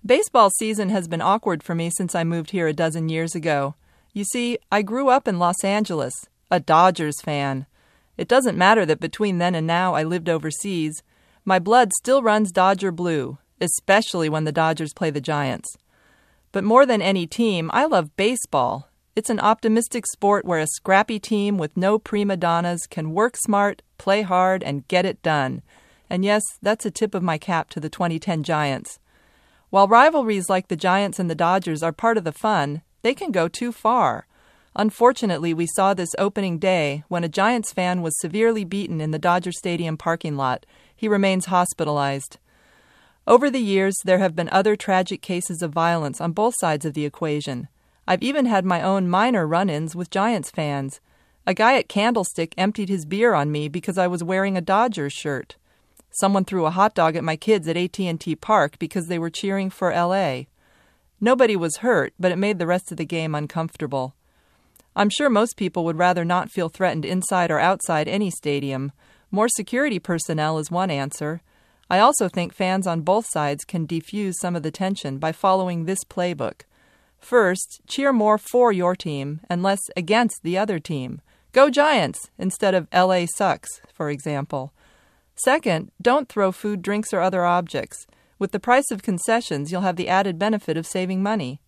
Baseball season has been awkward for me since I moved here a dozen years ago. You see, I grew up in Los Angeles, a Dodgers fan. It doesn't matter that between then and now I lived overseas. My blood still runs Dodger blue, especially when the Dodgers play the Giants. But more than any team, I love baseball. It's an optimistic sport where a scrappy team with no prima donnas can work smart, play hard, and get it done. And yes, that's a tip of my cap to the 2010 Giants. While rivalries like the Giants and the Dodgers are part of the fun, they can go too far. Unfortunately, we saw this opening day when a Giants fan was severely beaten in the Dodger Stadium parking lot. He remains hospitalized. Over the years, there have been other tragic cases of violence on both sides of the equation. I've even had my own minor run-ins with Giants fans. A guy at Candlestick emptied his beer on me because I was wearing a Dodgers shirt. Someone threw a hot dog at my kids at AT&T Park because they were cheering for L.A. Nobody was hurt, but it made the rest of the game uncomfortable. I'm sure most people would rather not feel threatened inside or outside any stadium. More security personnel is one answer. I also think fans on both sides can defuse some of the tension by following this playbook. First, cheer more for your team and less against the other team. Go Giants instead of LA sucks, for example. Second, don't throw food, drinks, or other objects. With the price of concessions, you'll have the added benefit of saving money.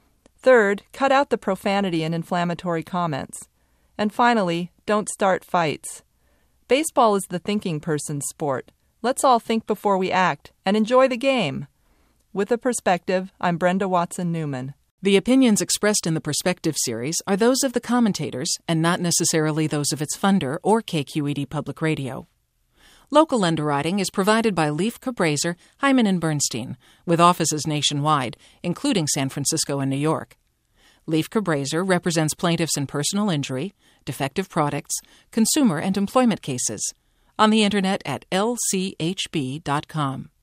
Third, cut out the profanity and inflammatory comments. And finally, don't start fights. Baseball is the thinking person's sport. Let's all think before we act and enjoy the game. With a Perspective, I'm Brenda Watson-Newman. The opinions expressed in the Perspective series are those of the commentators and not necessarily those of its funder or KQED Public Radio. Local underwriting is provided by Leif Cabraser, Hyman & Bernstein, with offices nationwide, including San Francisco and New York. Leif Cabraser represents plaintiffs in personal injury, defective products, consumer and employment cases. On the Internet at lchb.com.